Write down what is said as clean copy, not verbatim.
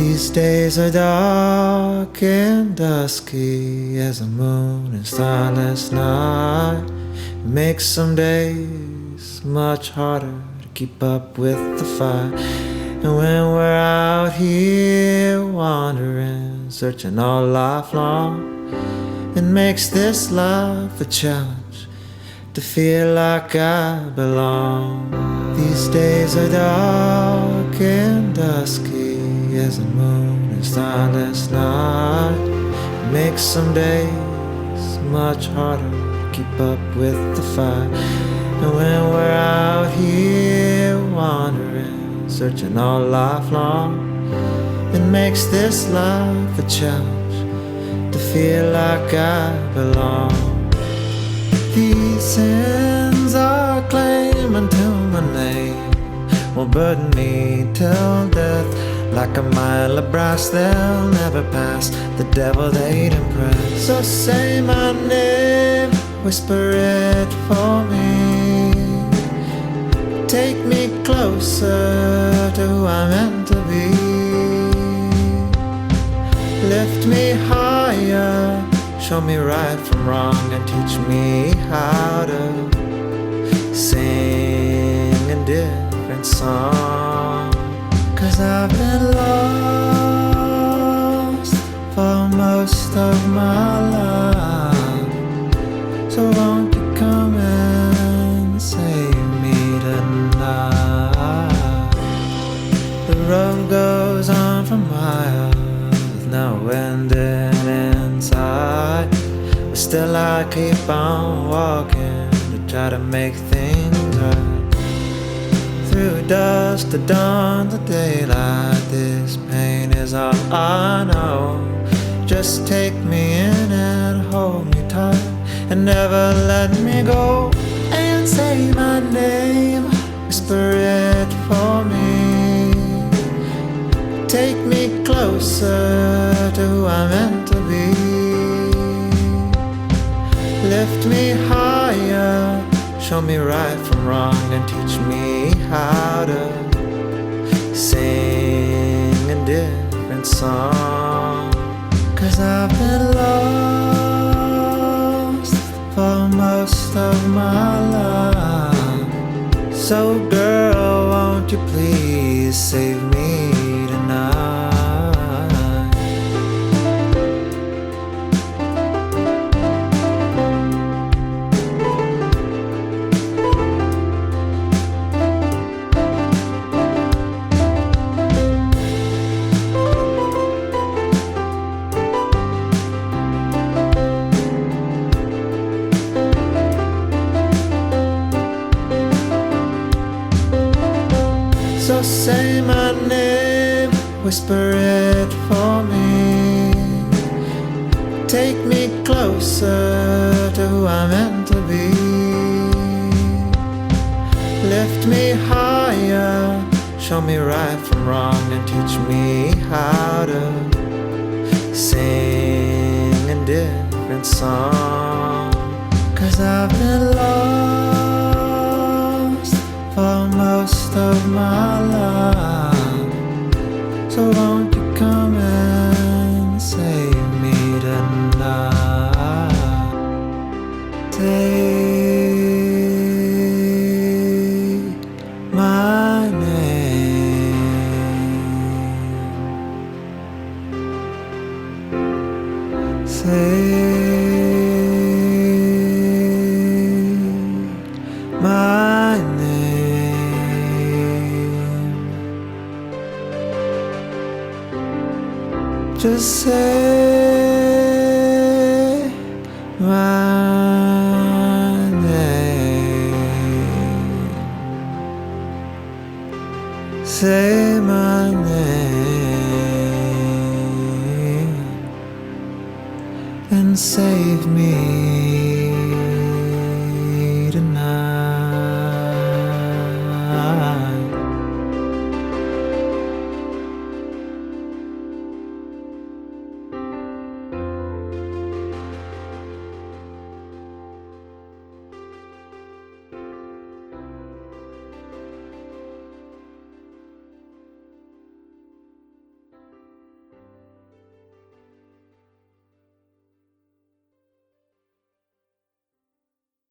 These days are dark and dusky as the moon and starless night. It makes some days much harder to keep up with the fight. And when we're out here wandering, searching all life long, it makes this life a challenge to feel like I belong. These days are dark and dusky as the moon and starless night. It makes some days much harder to keep up with the fight. And when we're out here wandering, searching all life long, it makes this life a challenge to feel like I belong. These sins are claiming to my name will burden me till death. Like a mile of brass they'll never pass, the devil they'd impress. So say my name, whisper it for me. Take me closer to who I'm meant to be. Lift me higher, show me right from wrong, and teach me how to sing a different song. 'Cause I've been lost for most of my life. So won't you come and save me tonight? The road goes on for miles, no ending inside. But still I keep on walking to try to make things right. Through dusk to dawn to daylight, this pain is all I know. Just take me in and hold me tight and never let me go. And say my name, whisper it for me. Take me closer to who I'm meant to be. Lift me higher, show me right from wrong, and teach me how to sing a different song. 'Cause I've been lost for most of my life. So girl, won't you please save me tonight? So say my name, whisper it for me. Take me closer to who I'm meant to be. Lift me higher, show me right from wrong, and teach me how to sing a different song. 'Cause I've been lost for most of my life. So won't you come and save me tonight? Say my name. Say my name. Just say my name. Say my name and save me.